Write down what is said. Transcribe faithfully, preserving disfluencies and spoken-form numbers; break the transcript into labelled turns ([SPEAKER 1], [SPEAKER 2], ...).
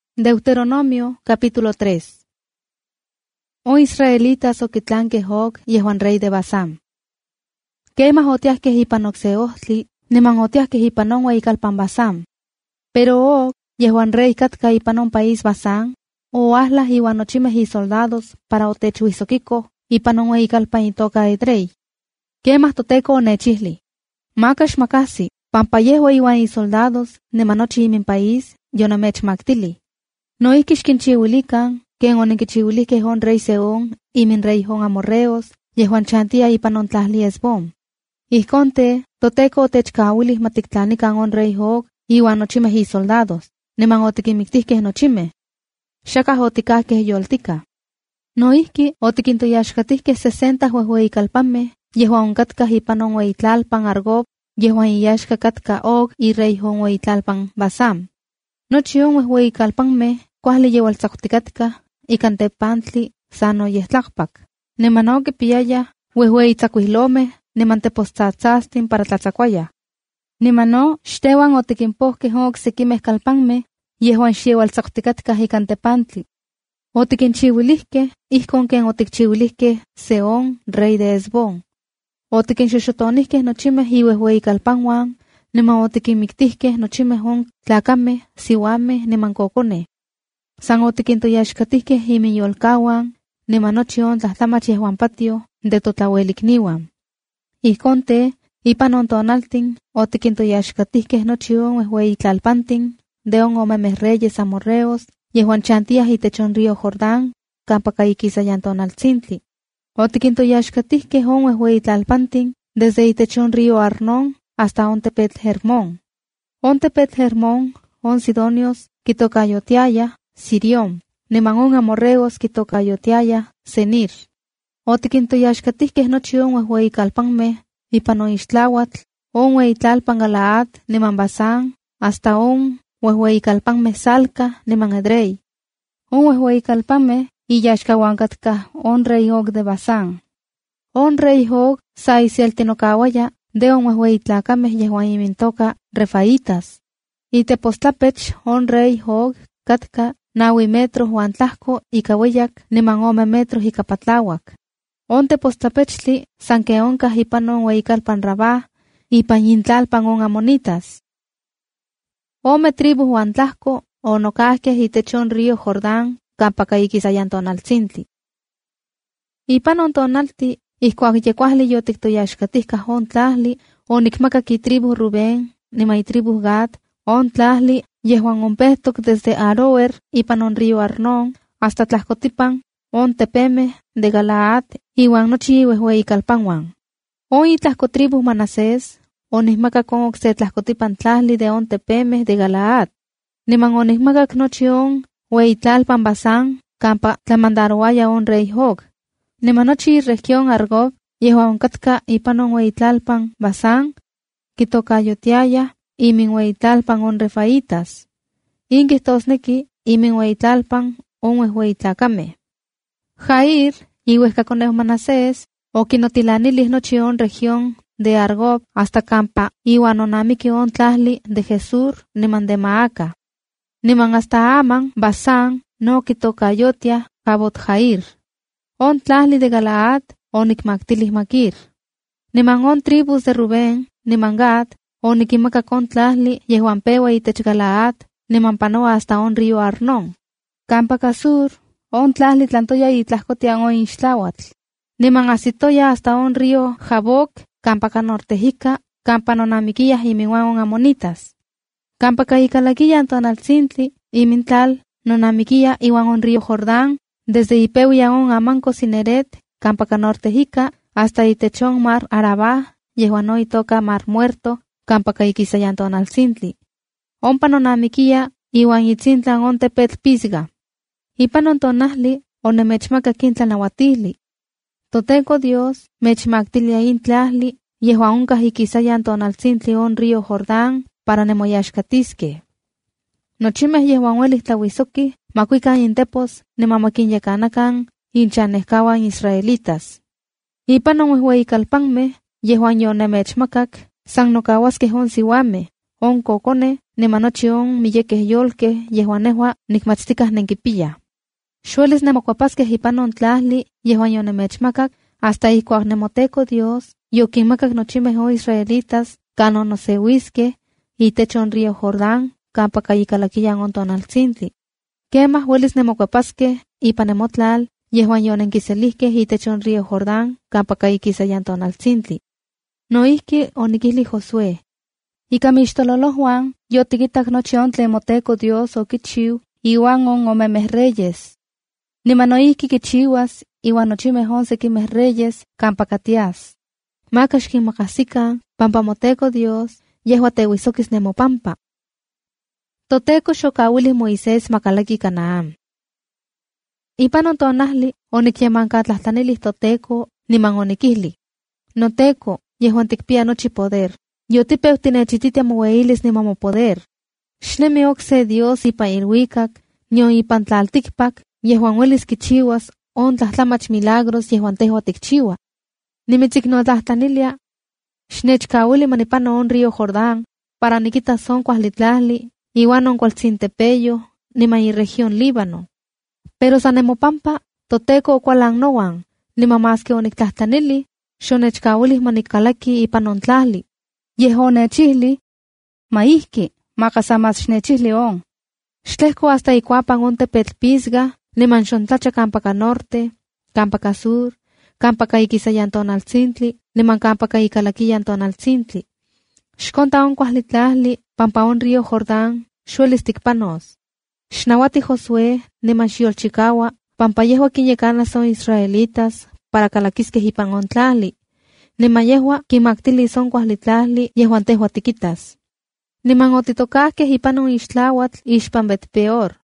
[SPEAKER 1] Deuteronomio capítulo tres. O israelitas oquitlanque Hog yehuan rey de Basán. Quemas otiasque hipanoxeohtli, neman otiasque hipanonwa ikalpan Basán. Pero Og yehuan rey katka ipanon país Basán, o aslas iwanochimes y soldados para otechuizoquico ipanonwa ikalpan itoka edrey. Quemas toteco o nechihli. Makash makasi, pampayehua iwan y soldados, nemanochi imin país, yonamech maktili. No ikishkinchiwilikan, ken onikichiwilike hon rey Seón, imin rey hon amorreos, yehuan chantia ipanon tlahli Esbón. Ihkonte, toteco otechkawilis matiktlanikan on rey Hog, iwan nochimeh y soldados, neman otikimiktihkeh nochimeh. Shakah otikahkeh yoltika. No ihki otikintoyaxkatihkeh sesenta huehuei kalpanmeh, yehuan onkatkah ipanon weitlalpan Argob, yehuan iyaxka katka Og y rey hon weitlalpan Basán. Nochi on huehuei kalpanmeh, kuahli yewaltzakutikatka, ikan tepantli, sano yehtlakpak. Nemanoke piyaya, huehuei tzakuihlomeh, neman tepostzatzastin para tlatzakuaya. Nemano, xtewan otikinpohkeh on oksekimeh kalpanmeh, yehuan xiewaltzakutikatka ikan tepantli. Otikinchiwilihkeh, ihkon ken otikchiwilihkeh Seón, rey de Esbón. Otikinxoxotonihkeh nochimeh ihuehuei kalpanwan, neman otikinmiktihkeh nochimeh on tlakameh, siwameh, neman kokoneh. San otikintoyaxkatihkeh iminyolkawan, neman nochi on tlahtlamach yehuan patio de totlauelikniwan. Ihkonte, ipan on tonaltin, otikintoyaxkatihkeh nochi on huehuei tlalpantin, de on omemeh reyes amorreos, yehuan chantiah itech on río Jordán, kampaka ikisayan tonaltzintli. Otikintoyaxkatihkeh on huehuei tlalpantin, desde itech on río Arnón, hasta on tepetl Hermón. On tepetl Hermón, on sidonios, kitokayotiaya, Sirión, neman on amorreos kitokayotiaya, Senir. Otikintoyaxkatihkeh nochi on huehuei kalpanmeh, ipan on ixtlauatl, on weitlalpan Galaad, neman Basán, hasta on huehuei kalpanmeh Salca, neman Edrei. On huehuei kalpanmeh, iyaxkawankatka on rey Og de Basán. On rey Og, sa isieltinokawaya, de on huehuei tlakameh yehuan imintoka Refaitas. Itepostapech on rey Og, katka naui metros huan tlahko ika weyak neman ome metros ika patlawak. On tepostapechli sanke onkah ipan on weikalpan Rabá, ipan yintlalpan on amonitas. Ome tribu huan tlahko onokahkeh itech on río Jordán, kampaka ikisayan tonaltzintli. Ipan on tonalti, ihkuak yekuahli yotiktoyaxkatihkah on tlahli, onikmakak itribu Rubén, nima itribu Gad, on tlahli, yehuan onpehtok desde Aroer, ipan on río Arnón, hasta tlahkotipan, on tepemeh de Galaad, iwan nochi huehuei kalpanwan. On itlahkotribu Manasés, onikmakak on okse tlahkotipan tlahli de on tepemeh de Galaad. Niman onikmakak nochi on weitlalpan Basán, kampa tlamandaroaya on rey Og. Neman nochi región Argob, yehuan katka ipan on weitlalpan Basán, kitokayotiaya, imin weitlalpan on Refaitas. Inkistosneki, imin weitlalpan on huehuei tlakameh. Jair, ihuehkakoneh Manasés, okinotilanilis nochi on región de Argob hasta kampa iwan onamiki on tlahli de Jesur, neman de Maaca. Neman hasta Aman, Basán, no kitokayotia, Jabot Jair. On tlahli de Galaad, onikmaktilis Makir. Neman on tribus de Rubén, neman Gad, onikimakak on tlahli yehuan pewa itech Galaad, neman panoa hasta on río Arnón. Kampaka sur, on tlahli tlantoya itlahkotian on ixtlauatl. Neman asitoya hasta on río Jabok, kampaka nortejika, kampa nonamikiyah imiwan on amonitas. Kampaka ikalakiyan tonaltzintli, imintlal, nonamikiya iwan on río Jordán, desde ipeuya on amanko Cineret, kampaka nortejika, hasta itechon mar Arabá, yehuan no itoka mar muerto, kampaka ikisayan tonaltzintli. Ompa nonamikiya, iwan itzintlan on tepetl Pisga. Ipan on tonahli, onemechmakakin tlanawatihli. Totenko Dios, mechmaktilia in tlahli, yehuan onkah ikisayan tonaltzintli on río Jordán, para nemoyaxkatiskeh. Nochimeh yehuan uelis tlawisoki, makuikan intepos, nemamakinyakanakan, inchanehkawan israelitas. Ipan on huehuei kalpanmeh, yehuan yonemechmakak, san nokawaskeh on siwameh, on kokone, nemanochi on miyekeh yolkeh, yehuan nehua nikmachtikah nenkipiyah. Xuelis nemokuapaskeh ipan on tlahli, yehuan yonemechmakak, hasta ihkuak nemoteko Dios, yokinmakak nochimeh o israelitas, kanon nosehuiskeh, itech on río Jordán, kampa kayikalakiyan on tonaltzintli. Kemah huelis nemokuapaskeh ipan nemotlal, yehuan yonenkiselihkeh itech on río Jordán, kampa kayikisayan tonaltzintli. Noihki onikihli Josué. Ika mixtololohuan, yotikitak nochi on tlen moteko Dios okichiu, iwan on omemeh reyes. Niman noihki kichiuas, iwan nochimeh on sekimeh reyes, kampa katias. Maka xkinmakasikan, pampa moteko Dios, yehua tehuisokis nemopampa. Toteko xokawili Moisés makalaki Canaán. Ipan on tonahli, onikyemankatlahtlanilih toteko, niman onikihli. Noteko, yehuan tikpia nochi poder. Yotipeu tinechititia moweilis niman mopoder. Xnemi okse Dios ipan ilhuikak, nion ipan tlaltikpak, yehuan uelis kichiuas, on tlahtlamach milagros yehuan tehua tikchiua. Nimitzik-notlahtanilia, xnechkawili manipano on río Jordán, para nikitas on kuahlitlalli, iwan on kualtzintepeyo, niman iregión Líbano. Pero sa nemopampa, toteko okualan nowan, niman maske oniktlahtlanili, xonechkawilih manikalaki ipan on tlali. Yeho nechihli, maihki, makasa mas xnechihli on. Xtlehko hasta ikuapan on tepetl Pisga, niman xontlacha kampaka norte, kampaka sur, kampaka ikisayan tonaltzintli, niman kampaka ikalakiyan tonaltzintli. Xkonta on kuahlitlalli, pampa on río Jordán, xuelis tikpanos. Xnawati Josué, niman xiolchikawa, pampa yehua kinyekanas on israelitas, para kalakiskeh ipan on tlali. Niman yehua kimaktilis on kuahlitlalli, yehuan tehua tikitas. Niman otitokahkeh ipan on ixtlawatl ixpan Betpeor.